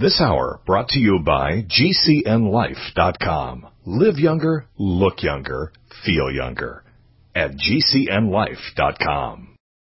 This hour brought to you by GCNLife.com. Live younger, look younger, feel younger at GCNLife.com.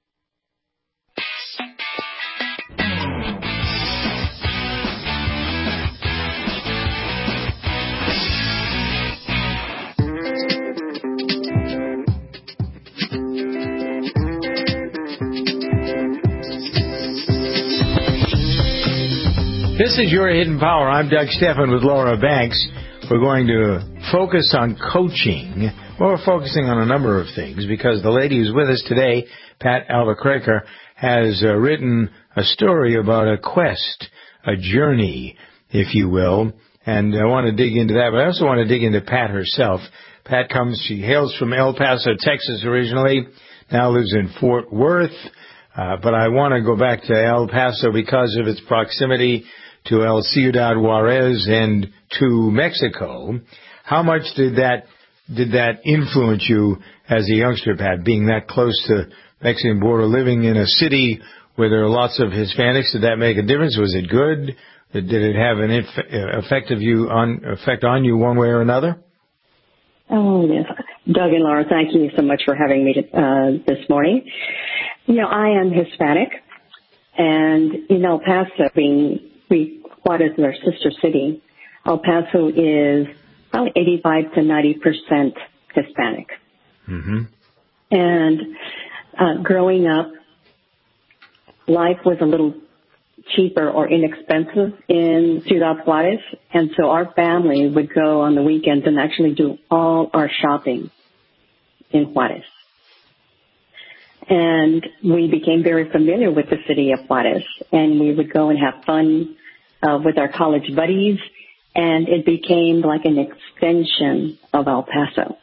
This is Your Hidden Power. I'm Doug Stephan with Laura Banks. We're going to focus on coaching. Well, we're focusing on a number of things because the lady who's with us today, Pat Albuquerque, has written a story about a quest, a journey, if you will. And I want to dig into that, but I also want to dig into Pat herself. Pat she hails from El Paso, Texas originally, now lives in Fort Worth. But I want to go back to El Paso because of its proximity to El Ciudad Juarez and to Mexico. How much did that influence you as a youngster, Pat, being that close to the Mexican border, living in a city where there are lots of Hispanics? Did that make a difference? Was it good? Did it have an effect on you one way or another? Oh, yes. Doug and Laura, thank you so much for having me this morning. You know, I am Hispanic, and in El Paso, Juarez is our sister city. El Paso is probably 85 to 90% Hispanic. Mm-hmm. And growing up, life was a little cheaper or inexpensive in Ciudad Juarez, and so our family would go on the weekends and actually do all our shopping in Juarez. And we became very familiar with the city of Juarez, and we would go and have fun with our college buddies, and it became like an extension of El Paso.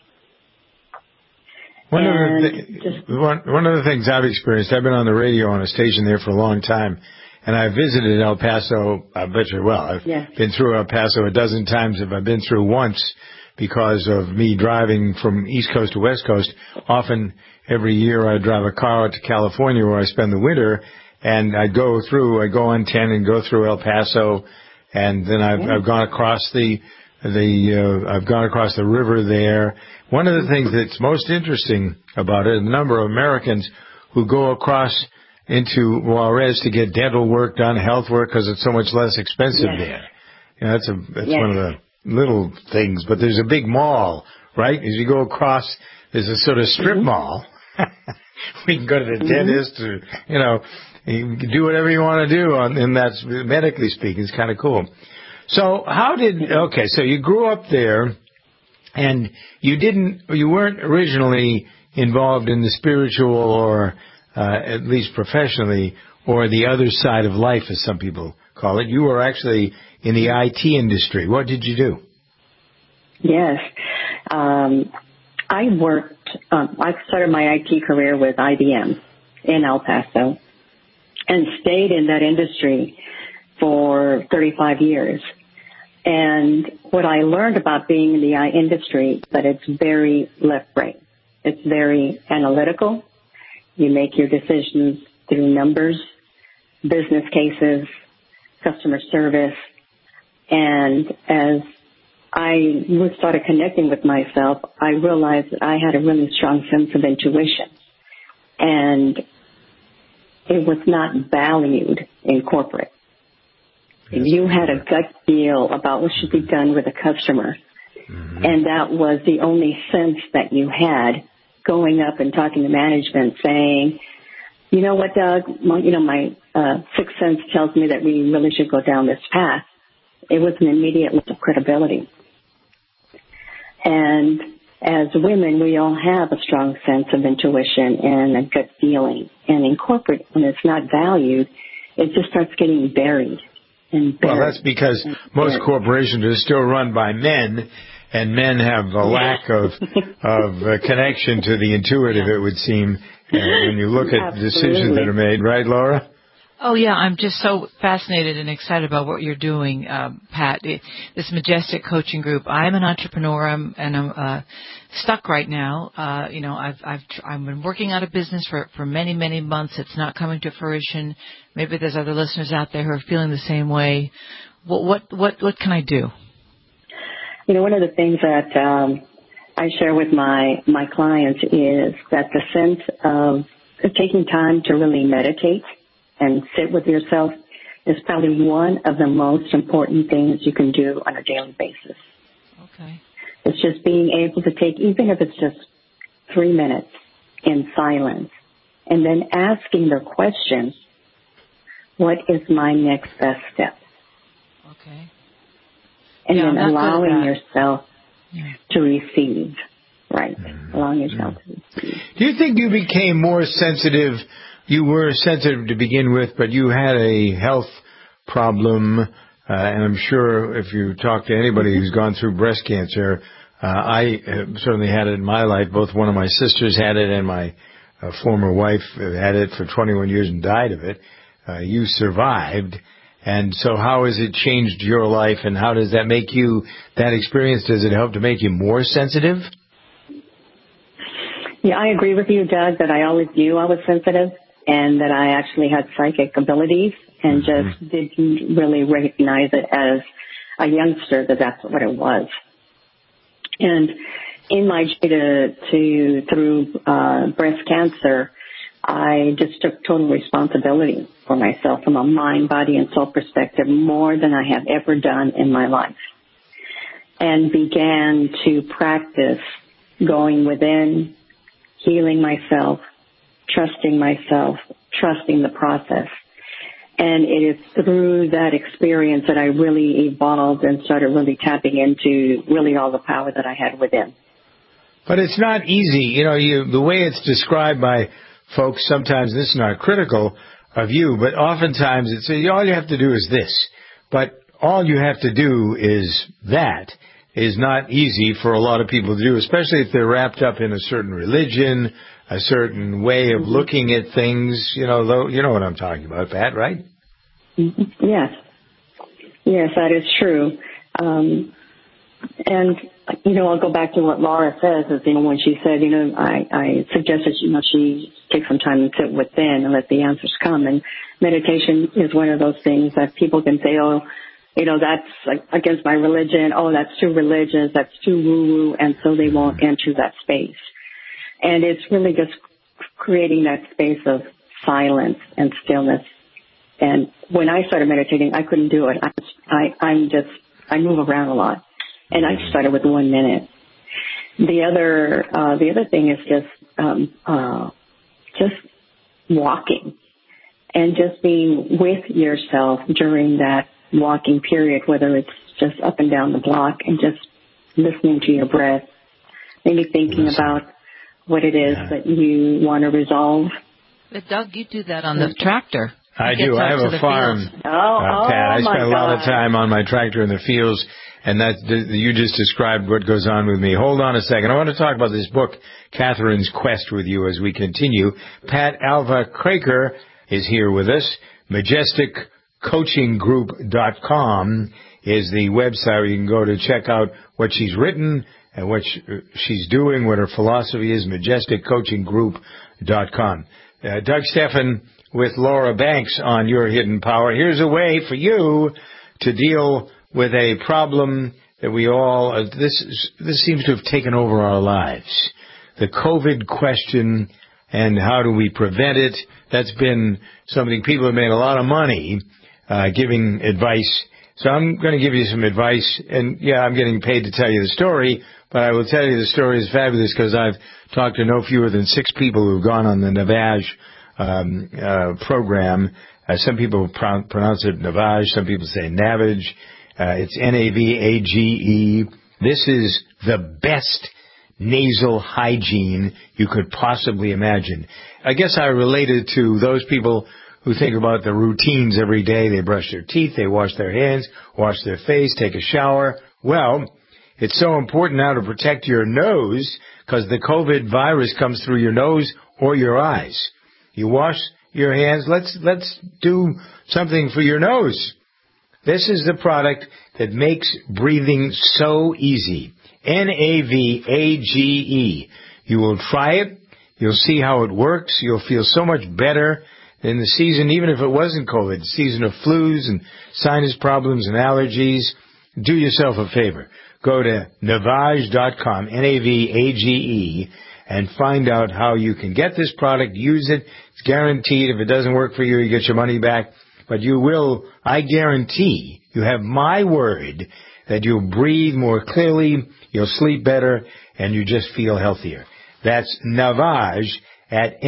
One of the things I've experienced, I've been on the radio on a station there for a long time, and I visited El Paso, I've been through El Paso a dozen times. If I've been through once because of me driving from East Coast to West Coast, often every year I drive a car out to California where I spend the winter, and I go on 10 and go through El Paso, and then I've gone across I've gone across the river there. One of the things that's most interesting about it, the number of Americans who go across into Juarez to get dental work done, health work, because it's so much less expensive there. You know, that's one of the little things. But there's a big mall, right? As you go across, there's a sort of strip mall. We can go to the dentist, or, you can do whatever you want to do, and that's medically speaking. It's kind of cool. So so you grew up there, and you weren't originally involved in the spiritual or at least professionally, or the other side of life, as some people call it. You were actually in the IT industry. What did you do? Yes. I started my IT career with IBM in El Paso and stayed in that industry for 35 years. And what I learned about being in the IT industry is that it's very left brain. It's very analytical. You make your decisions through numbers, business cases, customer service. And as I started connecting with myself, I realized that I had a really strong sense of intuition. And it was not valued in corporate. Yes. You had a gut feel about what should be done with a customer. Mm-hmm. And that was the only sense that you had, going up and talking to management saying, you know what, Doug, my sixth sense tells me that we really should go down this path. It was an immediate loss of credibility. And as women, we all have a strong sense of intuition and a gut feeling. And in corporate, when it's not valued, it just starts getting buried. Well, that's because most corporations are still run by men, and men have a lack of connection to the intuitive, it would seem, when you look at decisions that are made. Right, Laura? Oh, yeah, I'm just so fascinated and excited about what you're doing, Pat. This Majestic Coaching Group. I'm an entrepreneur, and I'm stuck right now. I've been working out a business for many, many months. It's not coming to fruition. Maybe there's other listeners out there who are feeling the same way. What can I do? One of the things that I share with my clients is that the sense of taking time to really meditate and sit with yourself is probably one of the most important things you can do on a daily basis. Okay. It's just being able to take, even if it's just 3 minutes in silence, and then asking the question, what is my next best step? Okay. And then allowing yourself to receive. Right. Allowing yourself to receive. Do you think you became more sensitive? You were sensitive to begin with, but you had a health problem, and I'm sure if you talk to anybody who's gone through breast cancer, I certainly had it in my life. Both one of my sisters had it, and my former wife had it for 21 years and died of it. You survived. And so how has it changed your life, and how does that make you, that experience, does it help to make you more sensitive? Yeah, I agree with you, Doug, that I always knew I was sensitive and that I actually had psychic abilities and just didn't really recognize it as a youngster that that's what it was. And in my journey through breast cancer, I just took total responsibility for myself from a mind, body, and soul perspective more than I have ever done in my life, and began to practice going within, healing myself, trusting the process. And it is through that experience that I really evolved and started really tapping into really all the power that I had within. But it's not easy. The way it's described by folks, sometimes this is not critical of you, but oftentimes it's all you have to do is this. But all you have to do is that is not easy for a lot of people to do, especially if they're wrapped up in a certain religion, a certain way of looking at things. You know what I'm talking about, Pat, right? Mm-hmm. Yes. Yes, that is true. And I'll go back to what Laura says, is, when she said, I suggested, she take some time and sit within and let the answers come. And meditation is one of those things that people can say, that's against my religion. Oh, that's too religious. That's too woo-woo. And so they won't enter that space. And it's really just creating that space of silence and stillness. And when I started meditating, I couldn't do it. I move around a lot. And I started with 1 minute. The other thing is just walking and just being with yourself during that walking period, whether it's just up and down the block and just listening to your breath, maybe thinking about what it is that you want to resolve. But Doug, you do that on the tractor. I do. I have a farm, Pat. I spend a lot of time on my tractor in the fields, and you just described what goes on with me. Hold on a second. I want to talk about this book, Catherine's Quest, with you as we continue. Pat Alva Craker is here with us. MajesticCoachingGroup.com is the website where you can go to check out what she's written and what she's doing, what her philosophy is, MajesticCoachingGroup.com. Doug Stephan with Laura Banks on Your Hidden Power. Here's a way for you to deal with a problem that we all, this seems to have taken over our lives. The COVID question, and how do we prevent it? That's been something people have made a lot of money giving advice. So I'm going to give you some advice, and I'm getting paid to tell you the story, but I will tell you the story is fabulous because I've talked to no fewer than 6 people who've gone on the Navage program. Some people pronounce it Navage, some people say Navage. It's Navage. This is the best nasal hygiene you could possibly imagine. I guess I related to those people who think about the routines every day. They brush their teeth, they wash their hands, wash their face, take a shower. Well, it's so important now to protect your nose because the COVID virus comes through your nose or your eyes. You wash your hands. Let's do something for your nose. This is the product that makes breathing so easy. Navage. You will try it. You'll see how it works. You'll feel so much better in the season, even if it wasn't COVID, season of flus and sinus problems and allergies, do yourself a favor. Go to Navage.com, Navage, and find out how you can get this product, use it. It's guaranteed. If it doesn't work for you, you get your money back. But you will, I guarantee, you have my word that you'll breathe more clearly, you'll sleep better, and you just feel healthier. That's Navage at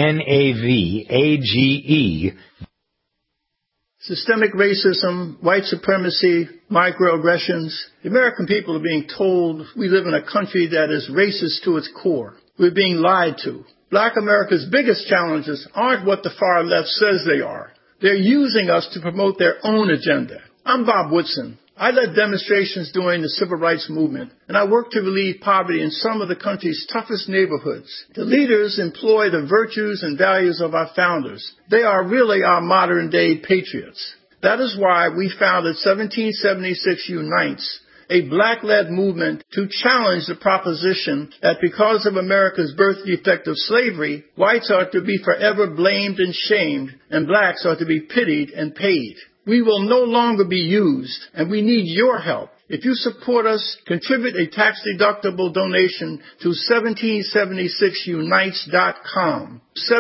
Navage. Systemic racism, white supremacy, microaggressions. The American people are being told we live in a country that is racist to its core. We're being lied to. Black America's biggest challenges aren't what the far left says they are. They're using us to promote their own agenda. I'm Bob Woodson. I led demonstrations during the Civil Rights Movement, and I worked to relieve poverty in some of the country's toughest neighborhoods. The leaders employ the virtues and values of our founders. They are really our modern-day patriots. That is why we founded 1776 Unites, a black-led movement to challenge the proposition that because of America's birth defect of slavery, whites are to be forever blamed and shamed, and blacks are to be pitied and paid. We will no longer be used, and we need your help. If you support us, contribute a tax-deductible donation to 1776unites.com.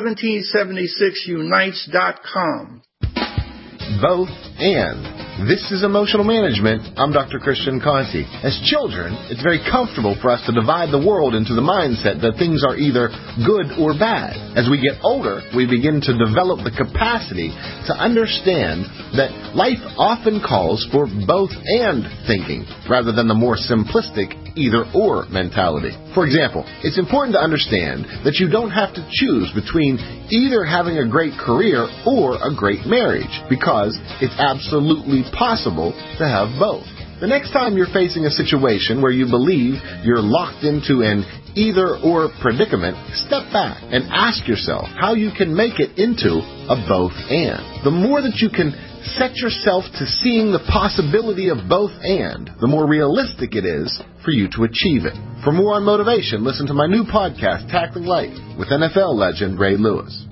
1776unites.com. Both and. This is Emotional Management. I'm Dr. Christian Conti. As children, it's very comfortable for us to divide the world into the mindset that things are either good or bad. As we get older, we begin to develop the capacity to understand that life often calls for both and thinking, rather than the more simplistic either-or mentality. For example, it's important to understand that you don't have to choose between either having a great career or a great marriage, because it's absolutely possible to have both. The next time you're facing a situation where you believe you're locked into an either-or predicament, step back and ask yourself how you can make it into a both-and. The more that you can set yourself to seeing the possibility of both and, the more realistic it is for you to achieve it. For more on motivation, listen to my new podcast, Tackling Life, with NFL legend Ray Lewis.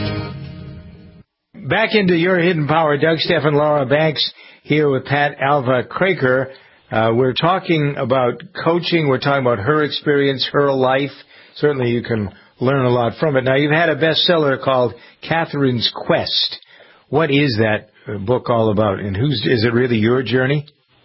Back into Your Hidden Power, Doug Stephan, Laura Banks, here with Pat Alva Craker. We're talking about coaching. We're talking about her experience, her life. Certainly you can learn a lot from it. Now, you've had a bestseller called Catherine's Quest. What is that book all about, and is it really your journey?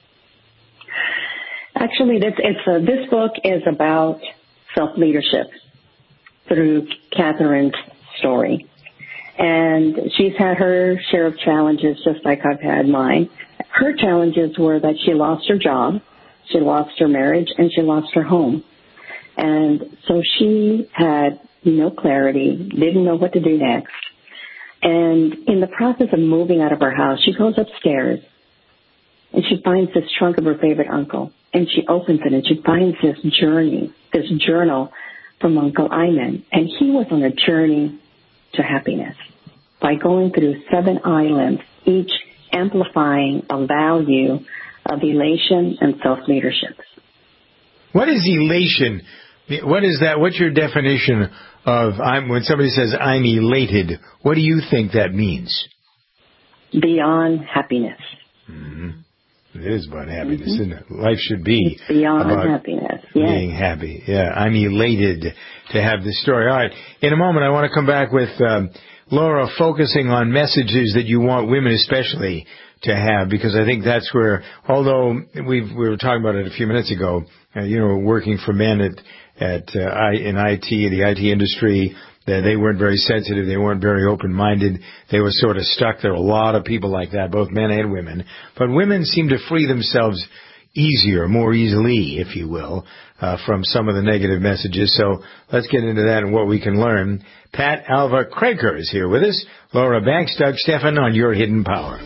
Actually, this book is about self-leadership through Catherine's story. And she's had her share of challenges just like I've had mine. Her challenges were that she lost her job, she lost her marriage, and she lost her home. And so she had no clarity, didn't know what to do next. And in the process of moving out of her house, she goes upstairs and she finds this trunk of her favorite uncle. And she opens it and she finds this journal from Uncle Ayman. And he was on a journey to happiness by going through 7 islands, each amplifying a value of elation and self-leadership. What is elation? What is that? What's your definition of when somebody says, I'm elated? What do you think that means? Beyond happiness. Mm-hmm. It is about happiness, isn't it? Life should be beyond about happiness. Being happy. Yeah, I'm elated to have this story. All right. In a moment, I want to come back with Laura focusing on messages that you want women especially to have, because I think that's where, although we were talking about it a few minutes ago, working for men in IT, the IT industry, that they weren't very sensitive, they weren't very open-minded, they were sort of stuck. There are a lot of people like that, both men and women. But women seem to free themselves more easily, if you will, from some of the negative messages. So let's get into that and what we can learn. Pat Alva Craker is here with us. Laura Banks, Doug Stephan on Your Hidden Power.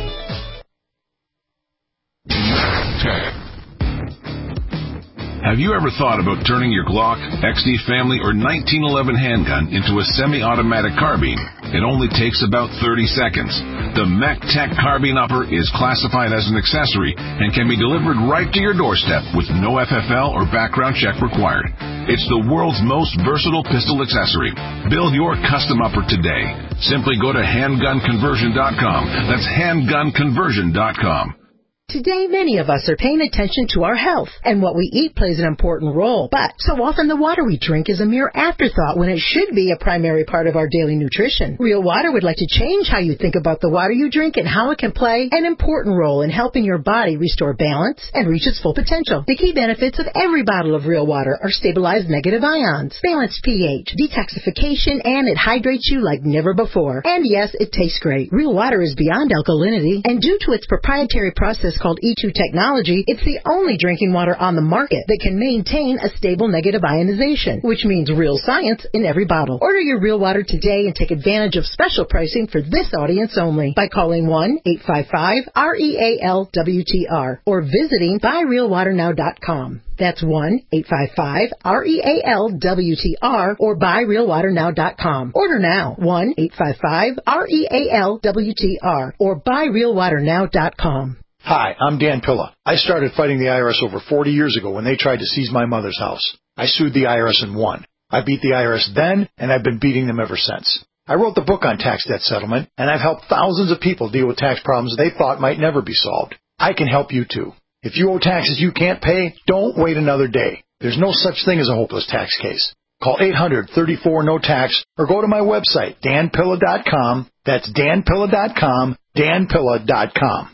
Have you ever ever thought about turning your Glock, XD Family, or 1911 handgun into a semi-automatic carbine? It only takes about 30 seconds. The MacTac Carbine Upper is classified as an accessory and can be delivered right to your doorstep with no FFL or background check required. It's the world's most versatile pistol accessory. Build your custom upper today. Simply go to handgunconversion.com. That's handgunconversion.com. Today, many of us are paying attention to our health, and what we eat plays an important role. But so often the water we drink is a mere afterthought when it should be a primary part of our daily nutrition. Real Water would like to change how you think about the water you drink and how it can play an important role in helping your body restore balance and reach its full potential. The key benefits of every bottle of Real Water are stabilized negative ions, balanced pH, detoxification, and it hydrates you like never before. And yes, it tastes great. Real Water is beyond alkalinity, and due to its proprietary process called E2 technology, it's the only drinking water on the market that can maintain a stable negative ionization, which means real science in every bottle. Order your Real Water today and take advantage of special pricing for this audience only by calling 1-855-REAL-WTR or visiting buyrealwaternow.com. That's 1-855-REAL-WTR or buyrealwaternow.com. Order now, 1-855-REAL-WTR or buyrealwaternow.com. Hi, I'm Dan Pilla. I started fighting the IRS over 40 years ago when they tried to seize my mother's house. I sued the IRS and won. I beat the IRS then, and I've been beating them ever since. I wrote the book on tax debt settlement, and I've helped thousands of people deal with tax problems they thought might never be solved. I can help you too. If you owe taxes you can't pay, don't wait another day. There's no such thing as a hopeless tax case. Call 800-34-NO-TAX or go to my website, danpilla.com. That's danpilla.com, danpilla.com.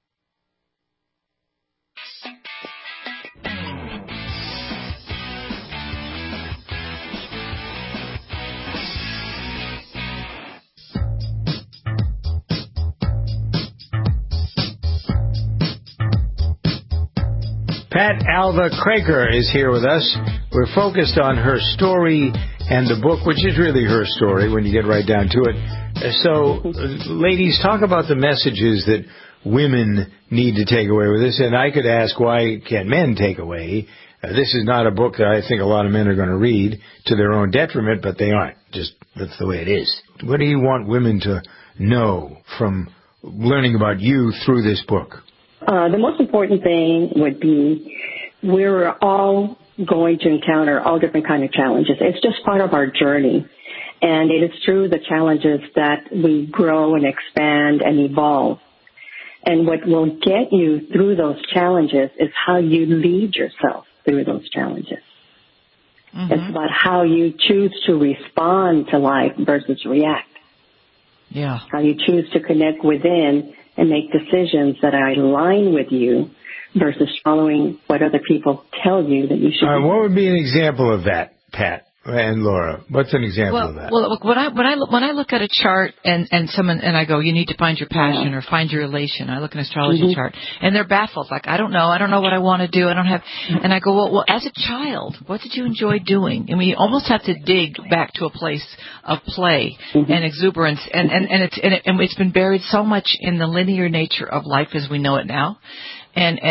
Pat Alva Kraker is here with us. We're focused on her story and the book, which is really her story when you get right down to it. So, ladies, talk about the messages that women need to take away with this. And I could ask, why can't men take away? This is not a book that I think a lot of men are going to read to their own detriment, but they aren't. Just that's the way it is. What do you want women to know from learning about you through this book? The most important thing would be we're all going to encounter all different kinds of challenges. It's just part of our journey. And it is through the challenges that we grow and expand and evolve. And what will get you through those challenges is how you lead yourself through those challenges. Mm-hmm. It's about how you choose to respond to life versus react. Yeah. How you choose to connect within and make decisions that are aligned with you versus following what other people tell you that you should do. What would be an example of that, Pat and Laura? What's an example of that? Well, look, when I look at a chart and I go, you need to find your passion or find your relation. I look at an astrology chart and they're baffled. Like, I don't know what I want to do. I don't have, and I go, well, as a child, what did you enjoy doing? I mean, you almost have to dig back to a place of play and exuberance, and it's been buried so much in the linear nature of life as we know it now, and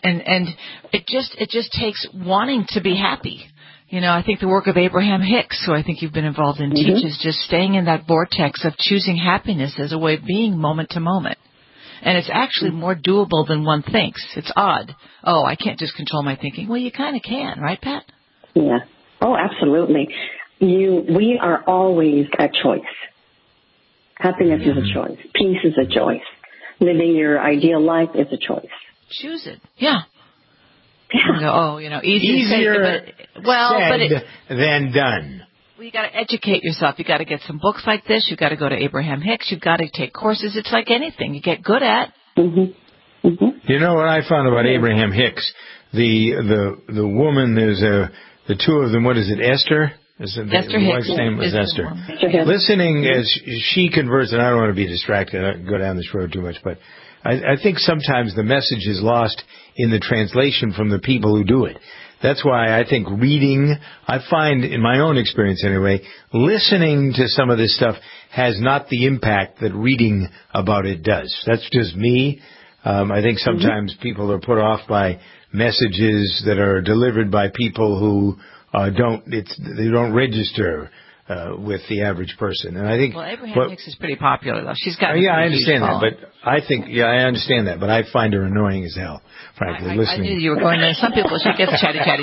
it just takes wanting to be happy. You know, I think the work of Abraham Hicks, who I think you've been involved in, teaches just staying in that vortex of choosing happiness as a way of being moment to moment. And it's actually more doable than one thinks. It's odd. Oh, I can't just control my thinking. Well, you kind of can, right, Pat? Yeah. Oh, absolutely. We are always a choice. Happiness is a choice. Peace is a choice. Living your ideal life is a choice. Choose it. Yeah. Yeah. Easier said than done. Well, you got to educate yourself. You got to get some books like this. You got to go to Abraham Hicks. You got to take courses. It's like anything you get good at. You know what I found about Abraham Hicks? The woman, there's the two of them. What is it? Esther. Esther Hicks. The wife's name was Esther. Listening as she converts, and I don't want to be distracted. I go down this road too much, but I think sometimes the message is lost in the translation from the people who do it. That's why I think reading, I find in my own experience anyway, listening to some of this stuff has not the impact that reading about it does. That's just me. I think sometimes people are put off by messages that are delivered by people who they don't register with the average person. And I think Abraham Hicks is pretty popular, though. She's got I understand that, but I understand that, but I find her annoying as hell, frankly. I knew you were going there. Some people, she gets chatty. Oh,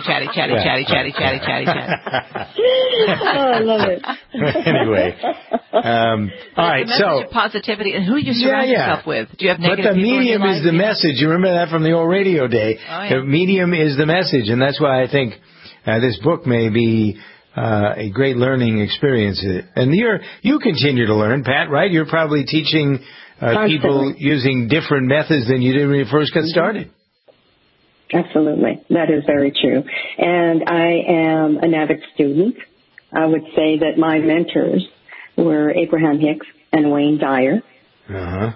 I love it. Anyway, all right. So of positivity, and who you surround yourself with. Do you have negative But the people medium in your is the message. You remember that from the old radio day. Oh, yeah. The medium is the message, and that's why I think this book may be a great learning experience. And you continue to learn, Pat, right? You're probably teaching people using different methods than you did when you first got started. Absolutely. That is very true. And I am an avid student. I would say that my mentors were Abraham Hicks and Wayne Dyer. Uh-huh.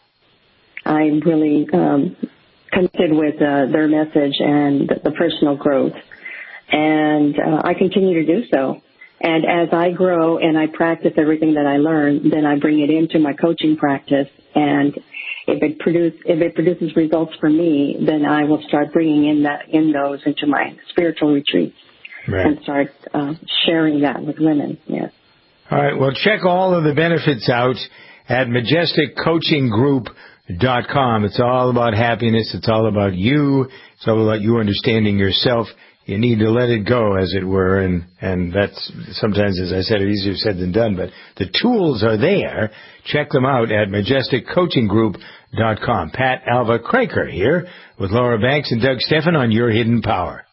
I really connected with their message and the personal growth. And I continue to do so. And as I grow and I practice everything that I learn, then I bring it into my coaching practice. And if it produces results for me, then I will start bringing those into my spiritual retreats and start sharing that with women. Yes. All right. Well, check all of the benefits out at MajesticCoachingGroup.com. It's all about happiness. It's all about you. It's all about you understanding yourself. You need to let it go, as it were, and that's sometimes, as I said, easier said than done, but the tools are there. Check them out at MajesticCoachingGroup.com. Pat Alva Kraker here with Laura Banks and Doug Steffen on Your Hidden Power.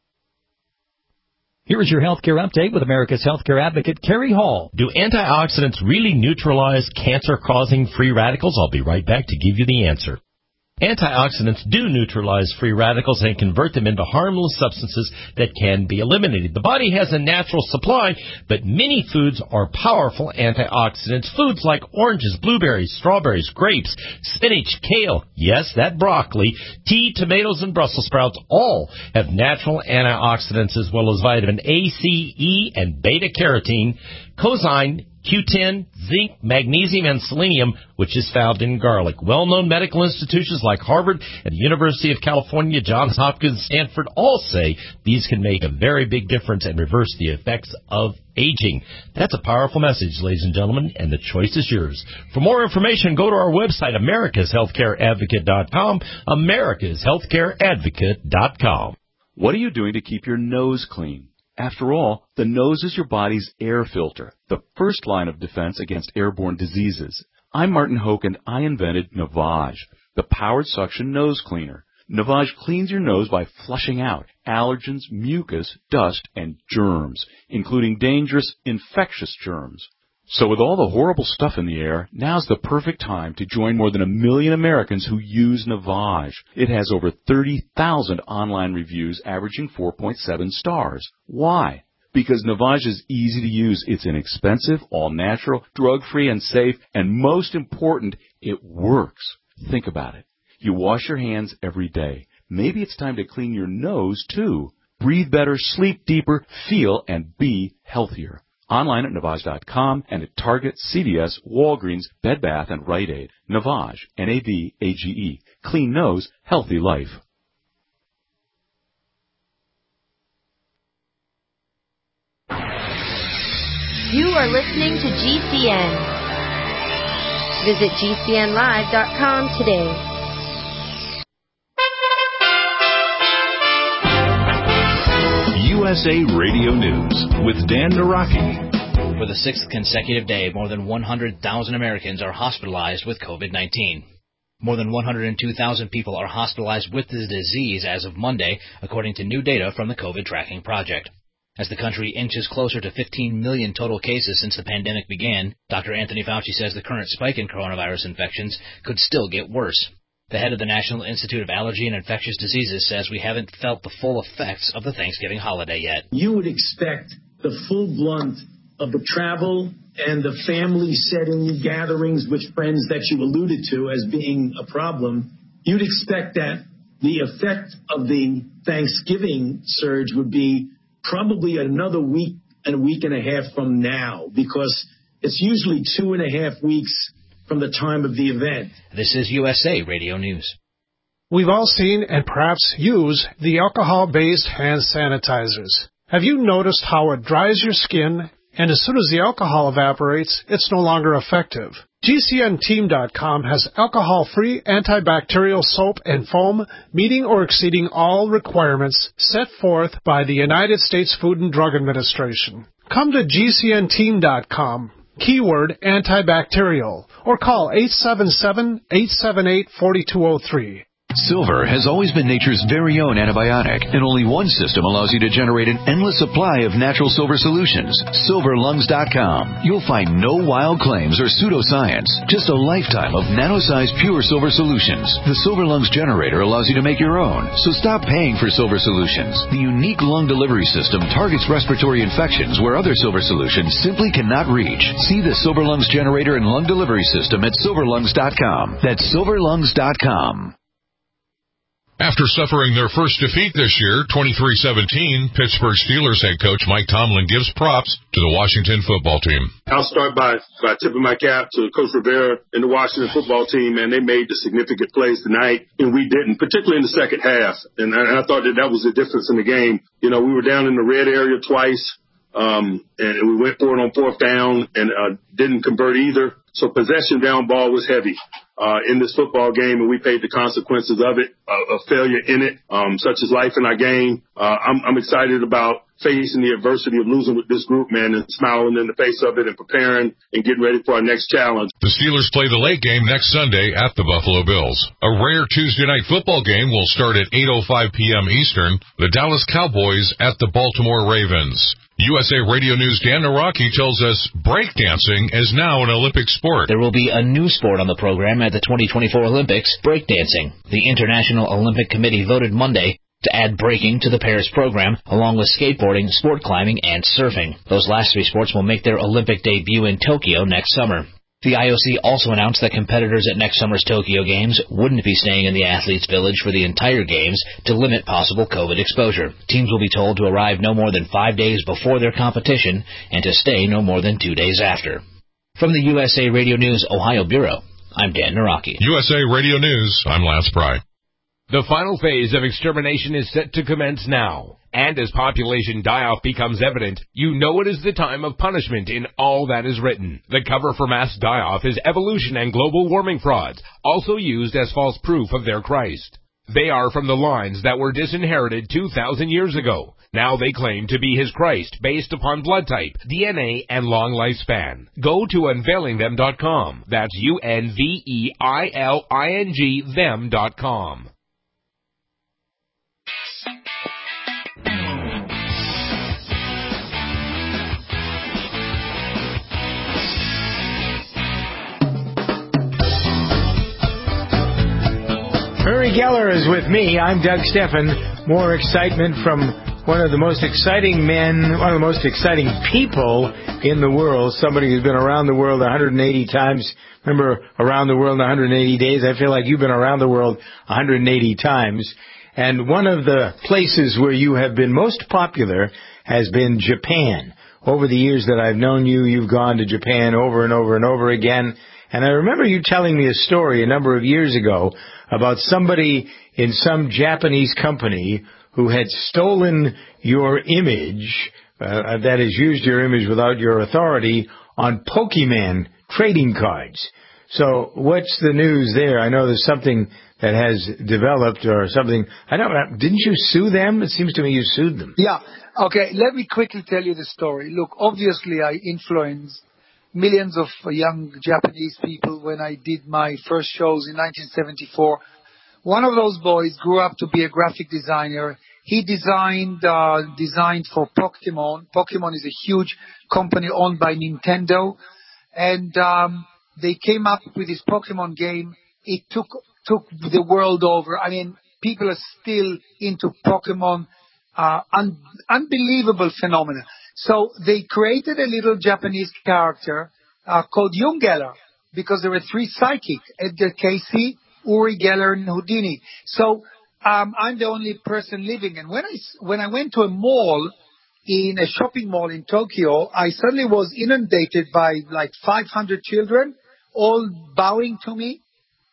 Here is your healthcare update with America's healthcare advocate, Kerry Hall. Do antioxidants really neutralize cancer-causing free radicals? I'll be right back to give you the answer. Antioxidants do neutralize free radicals and convert them into harmless substances that can be eliminated. The body has a natural supply, but many foods are powerful antioxidants. Foods like oranges, blueberries, strawberries, grapes, spinach, kale, yes, that broccoli, tea, tomatoes, and Brussels sprouts all have natural antioxidants as well as vitamin A, C, E, and beta-carotene, coenzyme, Q10, zinc, magnesium, and selenium, which is found in garlic. Well-known medical institutions like Harvard and the University of California, Johns Hopkins, Stanford all say these can make a very big difference and reverse the effects of aging. That's a powerful message, ladies and gentlemen, and the choice is yours. For more information, go to our website, americashealthcareadvocate.com, americashealthcareadvocate.com. What are you doing to keep your nose clean? After all, the nose is your body's air filter, the first line of defense against airborne diseases. I'm Martin Hoke, and I invented Navage, the powered suction nose cleaner. Navage cleans your nose by flushing out allergens, mucus, dust, and germs, including dangerous infectious germs. So with all the horrible stuff in the air, now's the perfect time to join more than 1 million Americans who use Navage. It has over 30,000 online reviews averaging 4.7 stars. Why? Because Navage is easy to use. It's inexpensive, all-natural, drug-free, and safe, and most important, it works. Think about it. You wash your hands every day. Maybe it's time to clean your nose, too. Breathe better, sleep deeper, feel and be healthier. Online at Navage.com and at Target, CVS, Walgreens, Bed Bath, and Rite Aid. Navage, N-A-V-A-G-E. Clean nose, healthy life. You are listening to GCN. Visit GCNlive.com today. USA Radio News with Dan Naraki. For the 6th consecutive day, more than 100,000 Americans are hospitalized with COVID-19. More than 102,000 people are hospitalized with the disease as of Monday, according to new data from the COVID Tracking Project. As the country inches closer to 15 million total cases since the pandemic began, Dr. Anthony Fauci says the current spike in coronavirus infections could still get worse. The head of the National Institute of Allergy and Infectious Diseases says we haven't felt the full effects of the Thanksgiving holiday yet. You would expect the full blunt of the travel and the family setting gatherings with friends that you alluded to as being a problem. You'd expect that the effect of the Thanksgiving surge would be probably another week and a week and a half from now, because it's usually 2.5 weeks from the time of the event. This is USA Radio News. We've all seen and perhaps use the alcohol-based hand sanitizers. Have you noticed how it dries your skin, and as soon as the alcohol evaporates, it's no longer effective? GCNteam.com has alcohol-free antibacterial soap and foam meeting or exceeding all requirements set forth by the United States Food and Drug Administration. Come to GCNteam.com, keyword antibacterial, or call 877-878-4203. Silver has always been nature's very own antibiotic, and only one system allows you to generate an endless supply of natural silver solutions. SilverLungs.com. You'll find no wild claims or pseudoscience, just a lifetime of nano-sized pure silver solutions. The Silver Lungs generator allows you to make your own, so stop paying for silver solutions. The unique lung delivery system targets respiratory infections where other silver solutions simply cannot reach. See the Silver Lungs generator and lung delivery system at SilverLungs.com. That's SilverLungs.com. After suffering their first defeat this year, 23-17, Pittsburgh Steelers head coach Mike Tomlin gives props to the Washington football team. I'll start by tipping my cap to Coach Rivera and the Washington football team, man. They made the significant plays tonight, and we didn't, particularly in the second half. And I thought that was the difference in the game. You know, we were down in the red area twice, and we went for it on fourth down and didn't convert either. So possession down ball was heavy in this football game, and we paid the consequences of it, of failure in it, such as life in our game. I'm excited about facing the adversity of losing with this group, man, and smiling in the face of it and preparing and getting ready for our next challenge. The Steelers play the late game next Sunday at the Buffalo Bills. A rare Tuesday night football game will start at 8:05 p.m. Eastern. The Dallas Cowboys at the Baltimore Ravens. USA Radio News' Dan Naraki tells us breakdancing is now an Olympic sport. There will be a new sport on the program at the 2024 Olympics, breakdancing. The International Olympic Committee voted Monday to add breaking to the Paris program, along with skateboarding, sport climbing, and surfing. Those last three sports will make their Olympic debut in Tokyo next summer. The IOC also announced that competitors at next summer's Tokyo Games wouldn't be staying in the athletes' village for the entire Games to limit possible COVID exposure. Teams will be told to arrive no more than 5 days before their competition and to stay no more than 2 days after. From the USA Radio News Ohio Bureau, I'm Dan Naraki. USA Radio News, I'm Lance Pry. The final phase of extermination is set to commence now. And as population die-off becomes evident, you know it is the time of punishment in all that is written. The cover for mass die-off is evolution and global warming frauds, also used as false proof of their Christ. They are from the lines that were disinherited 2,000 years ago. Now they claim to be his Christ based upon blood type, DNA, and long lifespan. Go to unveilingthem.com. That's UNVEILING them.com. Uri Geller is with me. I'm Doug Steffen. More excitement from one of the most exciting men, one of the most exciting people in the world, somebody who's been around the world 180 times. Remember, around the world in 180 days? I feel like you've been around the world 180 times. And one of the places where you have been most popular has been Japan. Over the years that I've known you, you've gone to Japan over and over and over again. And I remember you telling me a story a number of years ago about somebody in some Japanese company who had stolen your image, that is, used your image without your authority, on Pokemon trading cards. So what's the news there? I know there's something that has developed or something. I don't. Didn't you sue them? It seems to me you sued them. Yeah. Okay, let me quickly tell you the story. Look, obviously I influenced millions of young Japanese people when I did my first shows in 1974. One of those boys grew up to be a graphic designer. He designed for Pokemon. Pokemon is a huge company owned by Nintendo. And they came up with this Pokemon game. It took the world over. I mean, people are still into Pokemon. Unbelievable phenomena. So they created a little Japanese character called Geller, because there were three psychics, Edgar Cayce, Uri Geller, and Houdini. So I'm the only person living. And when I went to a mall, in a shopping mall in Tokyo, I suddenly was inundated by like 500 children, all bowing to me.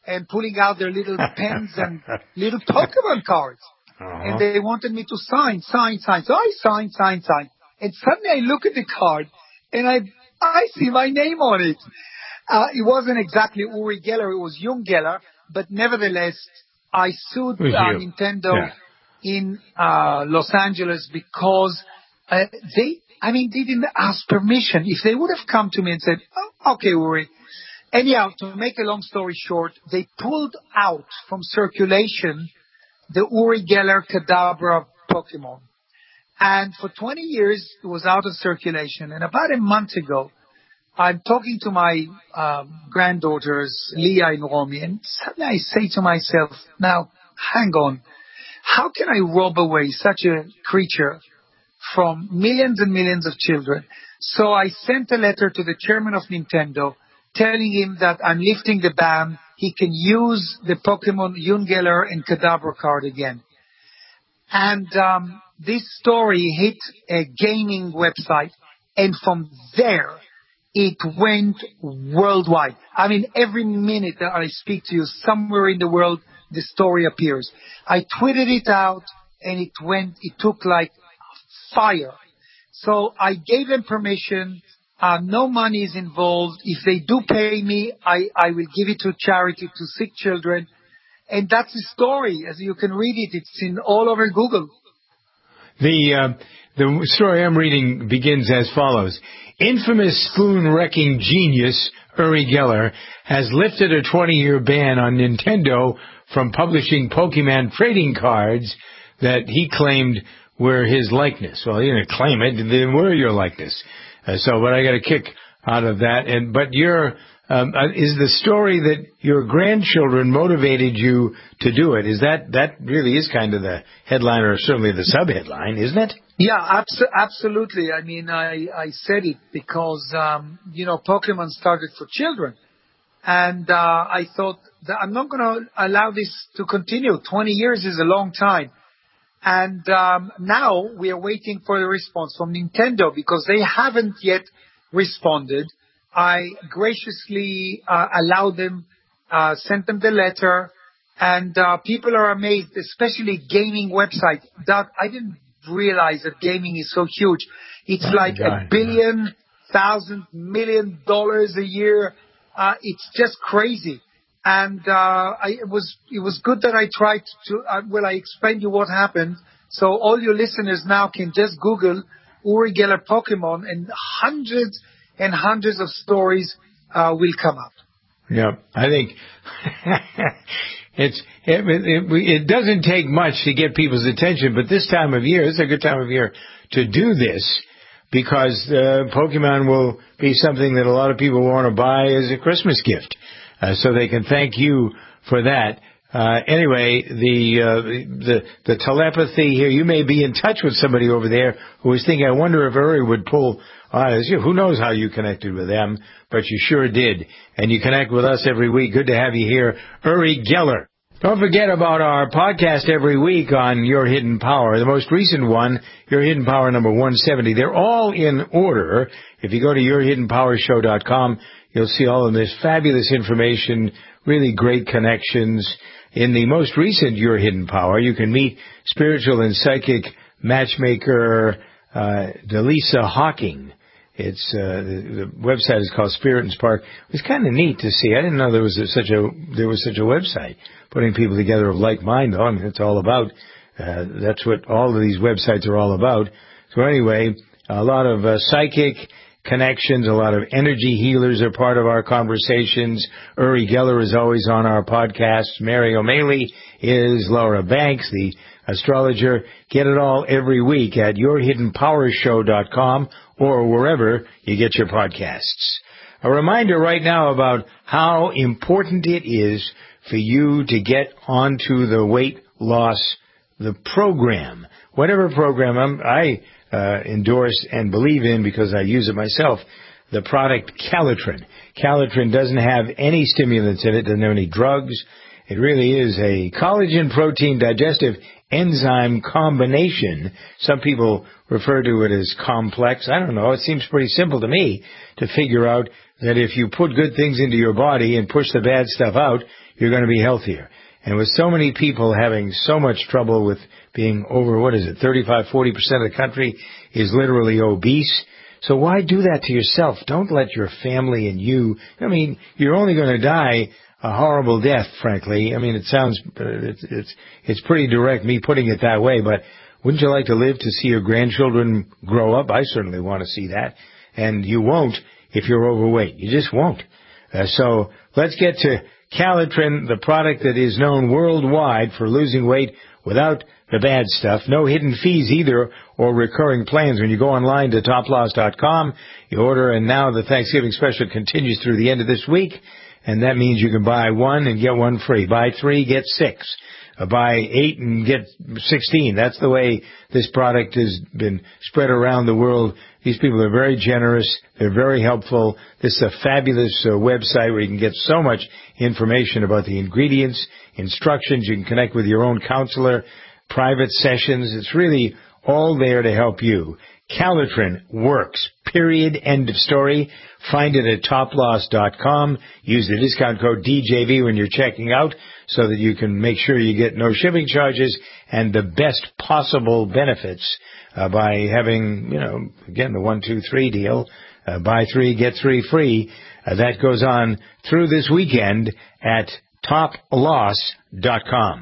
and pulling out their little pens and little Pokemon cards. And they wanted me to sign. So I signed. And suddenly I look at the card, and I see my name on it. It wasn't exactly Uri Geller, it was Jung Geller, but nevertheless, I sued Nintendo in Los Angeles because they didn't ask permission. If they would have come to me and said, oh, okay, Uri. Anyhow, to make a long story short, they pulled out from circulation the Uri Geller Kadabra Pokemon. And for 20 years, it was out of circulation. And about a month ago, I'm talking to my granddaughters, Leah and Romy, and suddenly I say to myself, now, hang on. How can I rob away such a creature from millions and millions of children? So I sent a letter to the chairman of Nintendo telling him that I'm lifting the ban. He can use the Pokemon Jung Geller and Kadabra card again. And this story hit a gaming website, and from there, it went worldwide. I mean, every minute that I speak to you, somewhere in the world, the story appears. I tweeted it out, and it took like fire. So I gave them permission. No money is involved. If they do pay me, I will give it to charity, to sick children. And that's the story. As you can read it, it's in all over Google. The story I'm reading begins as follows. Infamous spoon-wrecking genius Uri Geller has lifted a 20-year ban on Nintendo from publishing Pokemon trading cards that he claimed were his likeness. Well, he didn't claim it. They were your likeness. But I got a kick out of that. But is the story that your grandchildren motivated you to do it? Is that really is kind of the headline, or certainly the sub-headline, isn't it? Yeah, absolutely. I mean, I said it because, Pokemon started for children. And I thought that I'm not going to allow this to continue. 20 years is a long time. And now we are waiting for a response from Nintendo because they haven't yet responded. I graciously allowed them, sent them the letter, and people are amazed, especially gaming website. I didn't realize that gaming is so huge. It's $1 billion, $1,000 million a year. It's just crazy. And it was good that I tried to. I explained you what happened, so all your listeners now can just Google Uri Geller Pokemon, and hundreds and hundreds of stories will come up. Yeah, I think it doesn't take much to get people's attention, but this time of year, it's a good time of year to do this because Pokemon will be something that a lot of people want to buy as a Christmas gift. So they can thank you for that. Anyway, the telepathy here, you may be in touch with somebody over there who was thinking, I wonder if Uri would pull who knows how you connected with them, but you sure did. And you connect with us every week. Good to have you here, Uri Geller. Don't forget about our podcast every week on Your Hidden Power. The most recent one, Your Hidden Power number 170. They're all in order. If you go to yourhiddenpowershow.com, you'll see all of this fabulous information, really great connections. In the most recent Your Hidden Power, you can meet spiritual and psychic matchmaker Delisa Hawking. It's the website is called Spirit and Spark. It was kind of neat to see. I didn't know there was such a website putting people together of like mind. I mean, it's all about. That's what all of these websites are all about. So anyway, a lot of psychic connections, a lot of energy healers are part of our conversations. Uri Geller is always on our podcast. Mary O'Malley is Laura Banks, the astrologer. Get it all every week at yourhiddenpowershow.com or wherever you get your podcasts. A reminder right now about how important it is for you to get onto the weight loss, the program. Whatever program I endorse and believe in because I use it myself, the product Calitrin. Calitrin doesn't have any stimulants in it, doesn't have any drugs. It really is a collagen protein digestive enzyme combination. Some people refer to it as complex. I don't know. It seems pretty simple to me to figure out that if you put good things into your body and push the bad stuff out, you're going to be healthier. And with so many people having so much trouble with being over, 35, 40% of the country is literally obese. So why do that to yourself? Don't let your family and you, you're only going to die a horrible death, frankly. It sounds, it's pretty direct, me putting it that way, but wouldn't you like to live to see your grandchildren grow up? I certainly want to see that. And you won't if you're overweight. You just won't. So let's get to Calitrin, the product that is known worldwide for losing weight without the bad stuff. No hidden fees either or recurring plans. When you go online to toploss.com, you order, and now the Thanksgiving special continues through the end of this week, and that means you can buy 1 and get 1 free. Buy 3, get 6. Buy 8 and get 16. That's the way this product has been spread around the world. These people are very generous. They're very helpful. This is a fabulous website where you can get so much information about the ingredients, instructions. You can connect with your own counselor, private sessions. It's really all there to help you. Calitrin works. Period. End of story. Find it at toploss.com. Use the discount code DJV when you're checking out so that you can make sure you get no shipping charges and the best possible benefits by having, again, the 1, 2, 3 deal. Buy 3, get 3 free. That goes on through this weekend at toploss.com.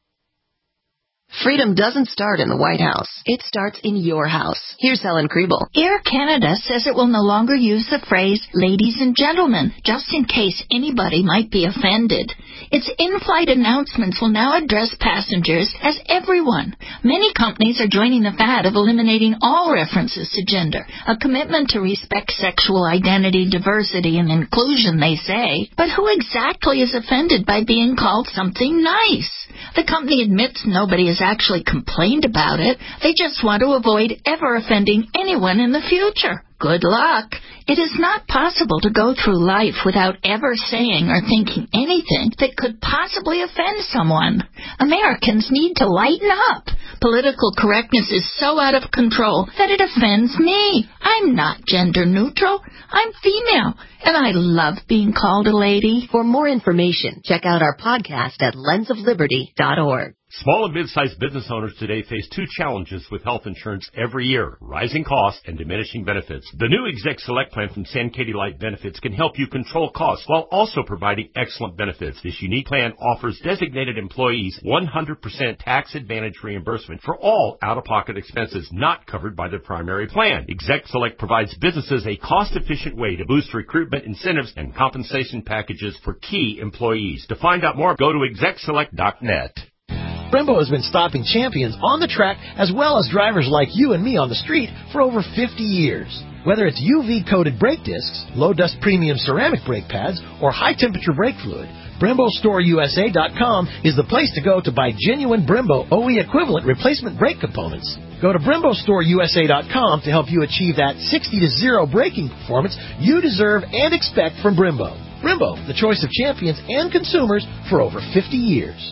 Freedom doesn't start in the White House. It starts in your house. Here's Helen Kriebel. Air Canada says it will no longer use the phrase ladies and gentlemen, just in case anybody might be offended. Its in-flight announcements will now address passengers as everyone. Many companies are joining the fad of eliminating all references to gender, a commitment to respect sexual identity, diversity, and inclusion, they say. But who exactly is offended by being called something nice? The company admits nobody has actually complained about it. They just want to avoid ever offending anyone in the future. Good luck. It is not possible to go through life without ever saying or thinking anything that could possibly offend someone. Americans need to lighten up. Political correctness is so out of control that it offends me. I'm not gender neutral. I'm female, and I love being called a lady. For more information, check out our podcast at lensofliberty.org. Small and mid-sized business owners today face 2 challenges with health insurance every year: rising costs and diminishing benefits. The new Exec Select plan from Sankaty Life Benefits can help you control costs while also providing excellent benefits. This unique plan offers designated employees 100% tax advantage reimbursement for all out-of-pocket expenses not covered by their primary plan. Exec Select provides businesses a cost-efficient way to boost recruitment incentives and compensation packages for key employees. To find out more, go to execselect.net. Brembo has been stopping champions on the track as well as drivers like you and me on the street for over 50 years. Whether it's UV-coated brake discs, low-dust premium ceramic brake pads, or high-temperature brake fluid, BremboStoreUSA.com is the place to go to buy genuine Brembo OE equivalent replacement brake components. Go to BremboStoreUSA.com to help you achieve that 60-0 braking performance you deserve and expect from Brembo. Brembo, the choice of champions and consumers for over 50 years.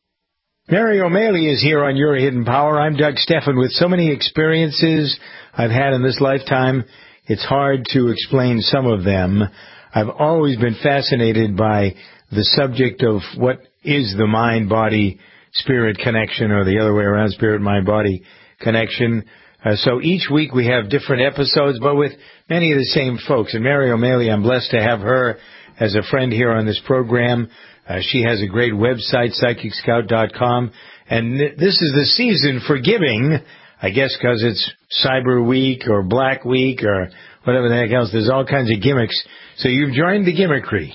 Mary O'Malley is here on Your Hidden Power. I'm Doug Steffen. With so many experiences I've had in this lifetime, it's hard to explain some of them. I've always been fascinated by the subject of what is the mind-body-spirit connection, or the other way around, spirit-mind-body connection. So each week we have different episodes, but with many of the same folks. And Mary O'Malley, I'm blessed to have her as a friend here on this program. She has a great website, PsychicScout.com, and this is the season for giving, I guess because it's Cyber Week or Black Week or whatever the heck else. There's all kinds of gimmicks. So you've joined the gimmickry.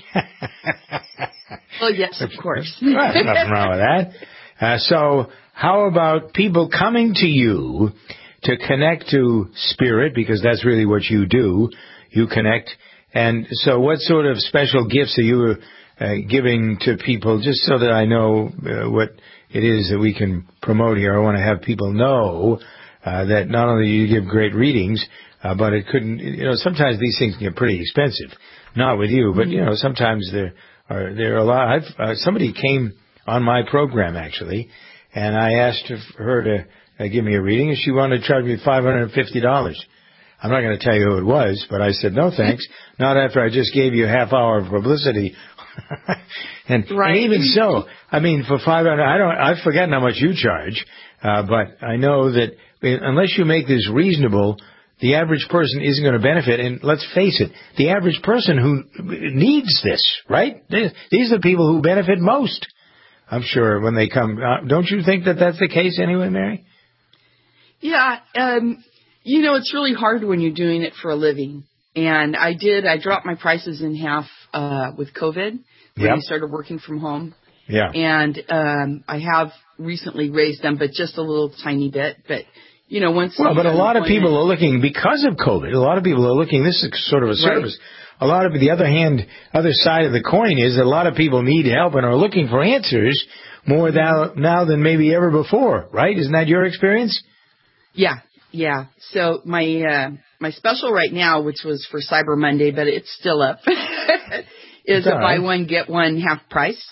Oh, yes, of course. Well, nothing wrong with that. So how about people coming to you to connect to spirit, because that's really what you do. You connect. And so what sort of special gifts are you giving to people, just so that I know what it is that we can promote here? I want to have people know that not only do you give great readings, but it couldn't, sometimes these things can get pretty expensive. Not with you, but, sometimes there are a lot. Somebody came on my program, actually, and I asked her to give me a reading, and she wanted to charge me $550. I'm not going to tell you who it was, but I said, no thanks, not after I just gave you a half hour of publicity. and even so, I mean, for $500, I've forgotten how much you charge, but I know that unless you make this reasonable, the average person isn't going to benefit. And let's face it, the average person who needs this, right? These are the people who benefit most. I'm sure when they come. Don't you think that that's the case anyway, Mary? Yeah. It's really hard when you're doing it for a living. And I dropped my prices in half with COVID when I started working from home. Yeah. And I have recently raised them, but just a little tiny bit. But, once... Well, but a lot of people are looking, because of COVID, a lot of people are looking, this is sort of a service. Right. A lot of, the other side of the coin is that a lot of people need help and are looking for answers more now than maybe ever before, right? Isn't that your experience? Yeah. Yeah. So my special right now, which was for Cyber Monday, but it's still up, is a buy one, get one half price.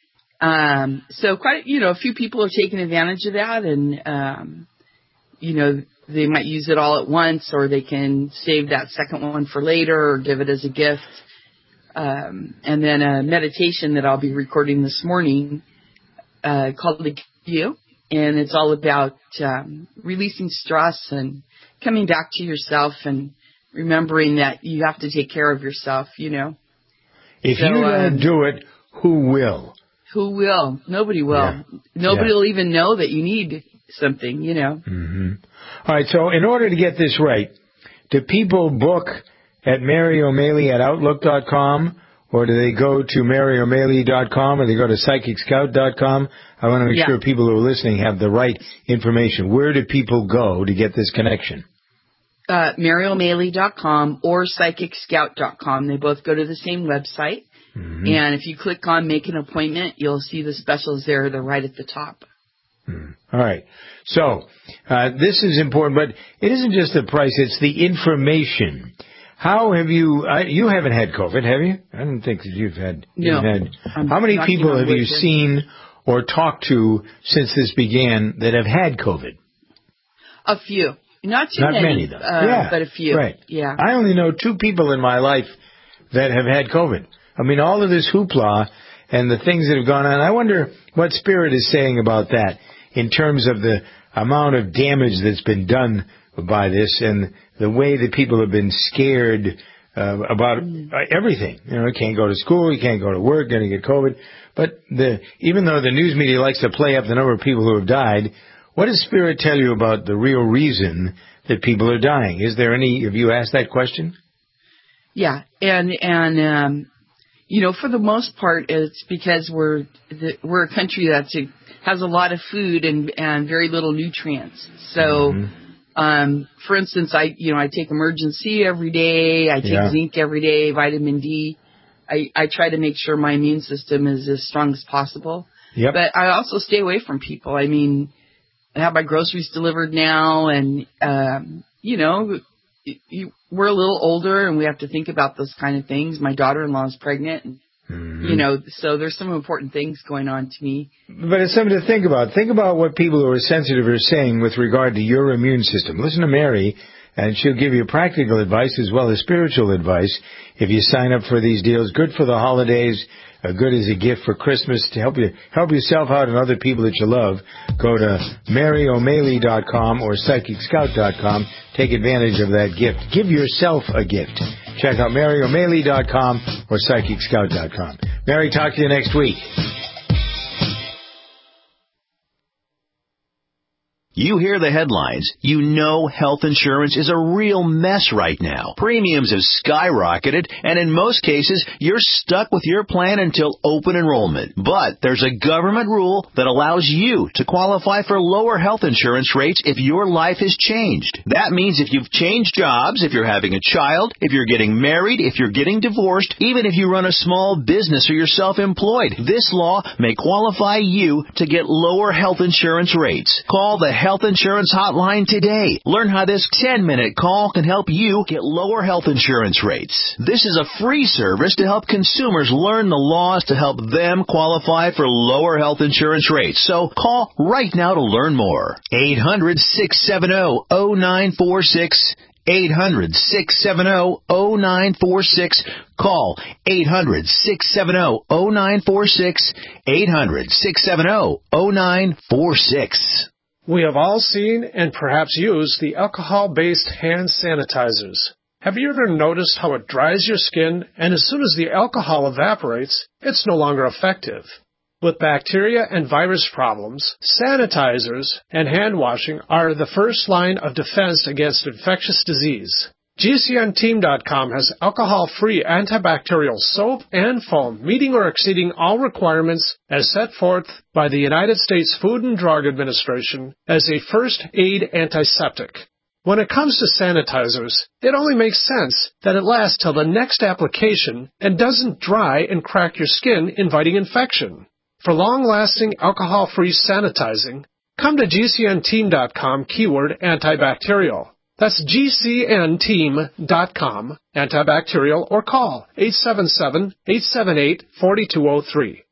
So quite, a few people are taking advantage of that, and, they might use it all at once, or they can save that second one for later or give it as a gift. And then a meditation that I'll be recording this morning, called The You. And it's all about releasing stress and coming back to yourself and remembering that you have to take care of yourself, If you don't do it, who will? Who will? Nobody will. Yeah. Nobody will even know that you need something, Mm-hmm. All right, so in order to get this right, do people book at Mary O'Malley at Outlook.com? Or do they go to MaryO'Malley.com, or they go to PsychicScout.com? I want to make sure people who are listening have the right information. Where do people go to get this connection? MaryO'Malley.com or PsychicScout.com. They both go to the same website. Mm-hmm. And if you click on Make an Appointment, you'll see the specials there. They're right at the top. All right. So this is important, but it isn't just the price. It's the information. How have you haven't had COVID, have you? I don't think that you've had. No. How many people have you seen or talked to since this began that have had COVID? A few. Not many though. But a few. Right. Yeah. I only know 2 people in my life that have had COVID. I mean, all of this hoopla and the things that have gone on, I wonder what Spirit is saying about that in terms of the amount of damage that's been done by this and the way that people have been scared about everything. You can't go to school, you can't go to work, going to get COVID. But even though the news media likes to play up the number of people who have died, what does Spirit tell you about the real reason that people are dying? Have you asked that question? Yeah, and for the most part, it's because we're a country that has a lot of food and very little nutrients. So. Mm-hmm. For instance, I take Emergen-C every day. I take zinc every day, vitamin D. I try to make sure my immune system is as strong as possible. Yep. But I also stay away from people. I mean, I have my groceries delivered now, and, we're a little older and we have to think about those kind of things. My daughter-in-law is pregnant, and, so there's some important things going on to me. But it's something to think about. Think about what people who are sensitive are saying with regard to your immune system. Listen to Mary, and she'll give you practical advice as well as spiritual advice if you sign up for these deals. Good for the holidays, good as a gift for Christmas to help yourself out and other people that you love. Go to MaryO'Malley.com or PsychicScout.com. Take advantage of that gift. Give yourself a gift. Check out MaryO'Malley.com or PsychicScout.com. Mary, talk to you next week. You hear the headlines. You know health insurance is a real mess right now. Premiums have skyrocketed, and in most cases, you're stuck with your plan until open enrollment. But there's a government rule that allows you to qualify for lower health insurance rates if your life has changed. That means if you've changed jobs, if you're having a child, if you're getting married, if you're getting divorced, even if you run a small business or you're self-employed, this law may qualify you to get lower health insurance rates. Call the health insurance hotline today. Learn how this 10-minute call can help you get lower health insurance rates. This is a free service to help consumers learn the laws to help them qualify for lower health insurance rates. So call right now to learn more. 800-670-0946. 800-670-0946. Call 800-670-0946. 800-670-0946. We have all seen and perhaps used the alcohol-based hand sanitizers. Have you ever noticed how it dries your skin, and as soon as the alcohol evaporates, it's no longer effective? With bacteria and virus problems, sanitizers and hand washing are the first line of defense against infectious disease. GCNteam.com has alcohol-free antibacterial soap and foam, meeting or exceeding all requirements as set forth by the United States Food and Drug Administration as a first aid antiseptic. When it comes to sanitizers, it only makes sense that it lasts till the next application and doesn't dry and crack your skin, inviting infection. For long-lasting alcohol-free sanitizing, come to GCNteam.com keyword antibacterial. That's GCNteam.com antibacterial, or call 877-878-4203.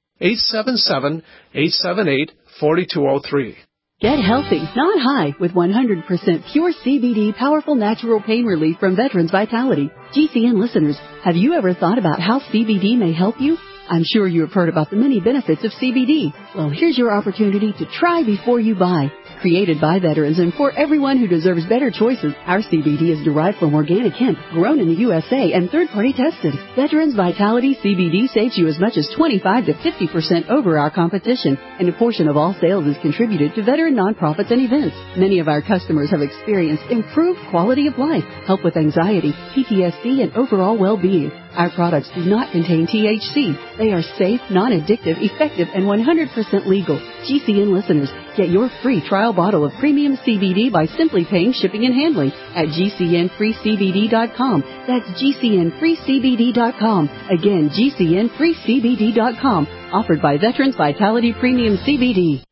877-878-4203. Get healthy, not high, with 100% pure CBD powerful natural pain relief from Veterans Vitality. GCN listeners, have you ever thought about how CBD may help you? I'm sure you have heard about the many benefits of CBD. Well, here's your opportunity to try before you buy. Created by veterans and for everyone who deserves better choices, our CBD is derived from organic hemp, grown in the USA, and third-party tested. Veterans Vitality CBD saves you as much as 25 to 50% over our competition, and a portion of all sales is contributed to veteran nonprofits and events. Many of our customers have experienced improved quality of life, help with anxiety, PTSD, and overall well-being. Our products do not contain THC. They are safe, non-addictive, effective, and 100% legal. GCN listeners, get your free trial bottle of premium CBD by simply paying shipping and handling at GCNFreeCBD.com. That's GCNFreeCBD.com. Again, GCNFreeCBD.com. Offered by Veterans Vitality Premium CBD.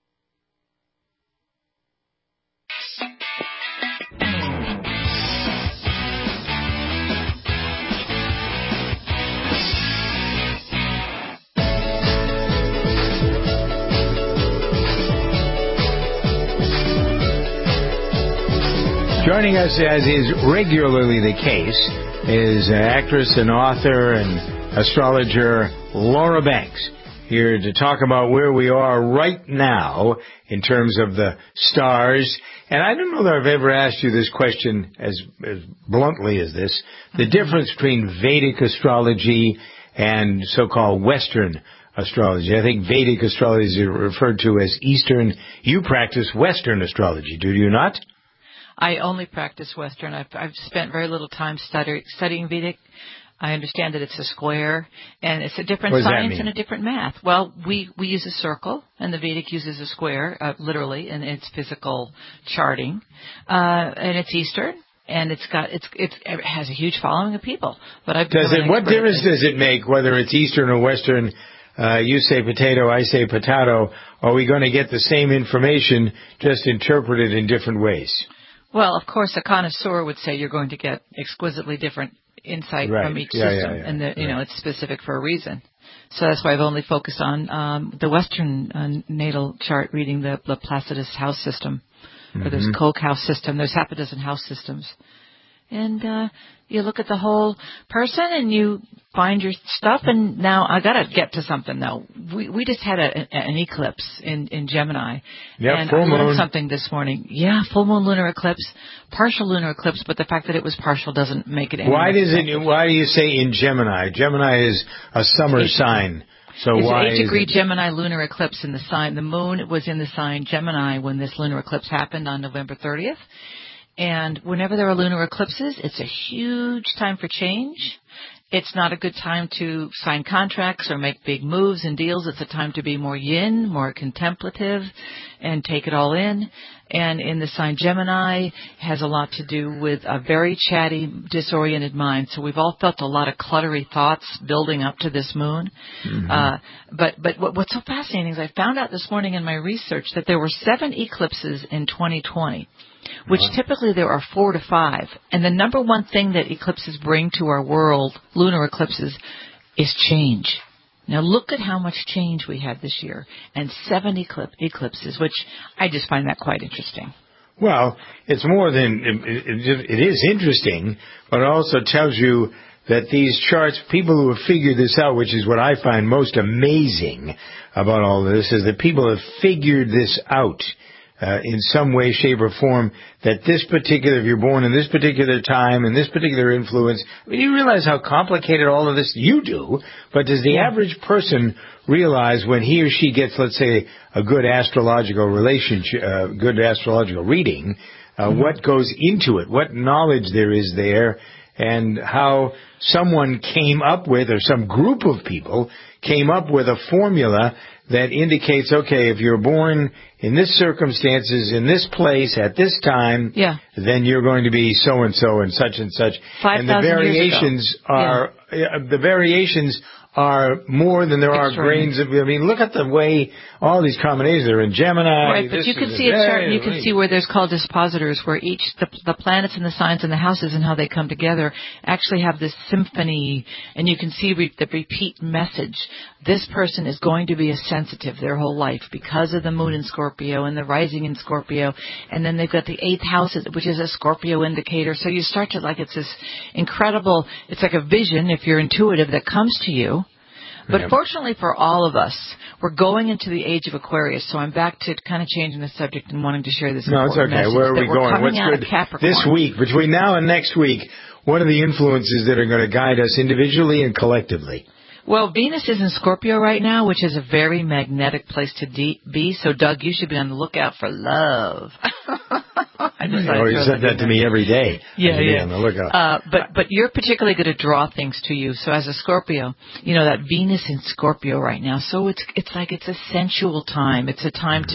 Joining us, as is regularly the case, is actress and author and astrologer Laura Banks, here to talk about where we are right now in terms of the stars. And I don't know that I've ever asked you this question as bluntly as this, the difference between Vedic astrology and so-called Western astrology. I think Vedic astrology is referred to as Eastern. You practice Western astrology, do you not? I only practice Western. I've spent very little time studying Vedic. I understand that it's a square, and it's a different science and a different math. Well, we use a circle, and the Vedic uses a square, literally, in its physical charting. And it's Eastern, and it has a huge following of people. But what difference does it make whether it's Eastern or Western? You say potato, I say potato. Are we going to get the same information, just interpreted in different ways? Well, of course, a connoisseur would say you're going to get exquisitely different insight from each system, and it's specific for a reason. So that's why I've only focused on the Western natal chart, reading the Placidus house system, or there's Koch house system. There's half a dozen house systems, and you look at the whole person and you find your stuff. And now I got to get to something though. We just had an eclipse in Gemini, and I learned something this morning. Yeah, full moon lunar eclipse, partial lunar eclipse, but the fact that it was partial doesn't make it any Why do you say in Gemini? Gemini is a summer sign. So it's why 8-degree Gemini lunar eclipse in the sign. The moon was in the sign Gemini when this lunar eclipse happened on November 30th. And whenever there are lunar eclipses, it's a huge time for change. It's not a good time to sign contracts or make big moves and deals. It's a time to be more yin, more contemplative, and take it all in. and in the sign Gemini has a lot to do with a very chatty, disoriented mind. So we've all felt a lot of cluttery thoughts building up to this moon. But what's so fascinating is I found out this morning in my research that there were 7 eclipses in 2020. Which typically there are 4 to 5. And the number one thing that eclipses bring to our world, lunar eclipses, is change. Now look at how much change we had this year, and 7 eclipses, which I just find that quite interesting. Well, it's more than, it is interesting, but it also tells you that these charts, people who have figured this out, which is what I find most amazing about all this, is that people have figured this out. In some way, shape, or form, that this particular, if you're born in this particular time, and this particular influence, I mean, you realize how complicated all of this, you do, but does the average person realize when he or she gets, let's say, a good astrological relationship, good astrological reading, what goes into it, what knowledge there is there, and how someone came up with, or some group of people came up with a formula that indicates, okay, if you're born in this circumstances, in this place, at this time, then you're going to be so-and-so and such and such. 5,000 and the variations are, the variations are more than there are grains of, I mean, look at the way all these combinations are in Gemini. Right, but you can see a chart, you can see where there's called dispositors, where each, the planets and the signs and the houses and how they come together actually have this symphony, and you can see the repeat message. This person is going to be a sensitive their whole life because of the moon in Scorpio and the rising in Scorpio, and then they've got the 8th house, which is a Scorpio indicator. So you start to, like, it's this incredible, it's like a vision, if you're intuitive, that comes to you. But fortunately for all of us, we're going into the age of Aquarius. So I'm back to kind of changing the subject and wanting to share this. No, it's okay. Where are we going? What's good this week, between now and next week? What are the influences that are going to guide us individually and collectively? Well, Venus is in Scorpio right now, which is a very magnetic place to be. So, Doug, you should be on the lookout for love. You said that to me every day. Yeah. On the lookout. But you're particularly going to draw things to you. So, as a Scorpio, you know that Venus in Scorpio right now. So it's like it's a sensual time. It's a time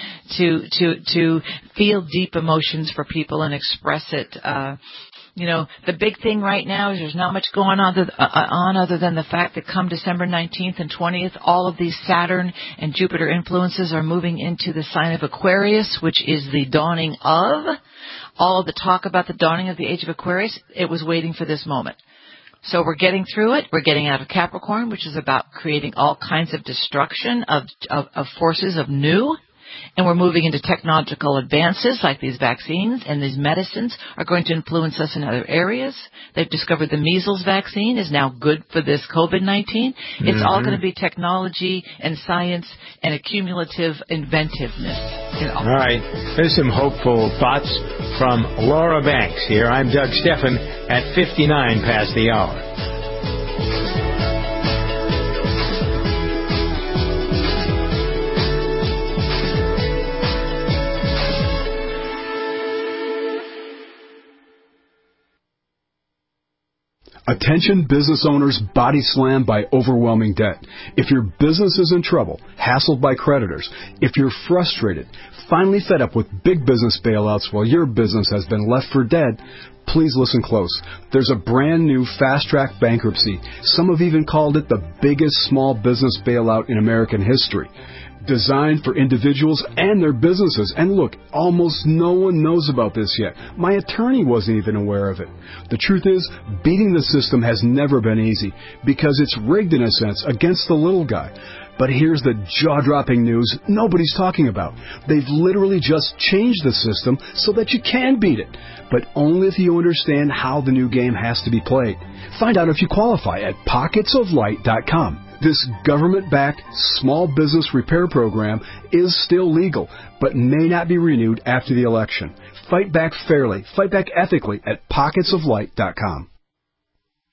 to feel deep emotions for people and express it. You know, the big thing right now is there's not much going on other than the fact that come December 19th and 20th, all of these Saturn and Jupiter influences are moving into the sign of Aquarius, which is the dawning of. All of the talk about the dawning of the age of Aquarius, it was waiting for this moment. So we're getting through it. We're getting out of Capricorn, which is about creating all kinds of destruction of forces of new. And we're moving into technological advances like these vaccines, and these medicines are going to influence us in other areas. They've discovered the measles vaccine is now good for this COVID-19. It's all going to be technology and science and a cumulative inventiveness. All right. There's some hopeful thoughts from Laura Banks here. I'm Doug Stephan at 59 past the hour. Attention business owners body slammed by overwhelming debt. If your business is in trouble, hassled by creditors, if you're frustrated, finally fed up with big business bailouts while your business has been left for dead, please listen close. There's a brand new fast-track bankruptcy. Some have even called it the biggest small business bailout in American history. Designed for individuals and their businesses. And look, almost no one knows about this yet. My attorney wasn't even aware of it. The truth is, beating the system has never been easy because it's rigged in a sense against the little guy. But here's the jaw-dropping news nobody's talking about. They've literally just changed the system so that you can beat it, but only if you understand how the new game has to be played. Find out if you qualify at pocketsoflight.com. This government-backed small business repair program is still legal, but may not be renewed after the election. Fight back fairly, fight back ethically at pocketsoflight.com.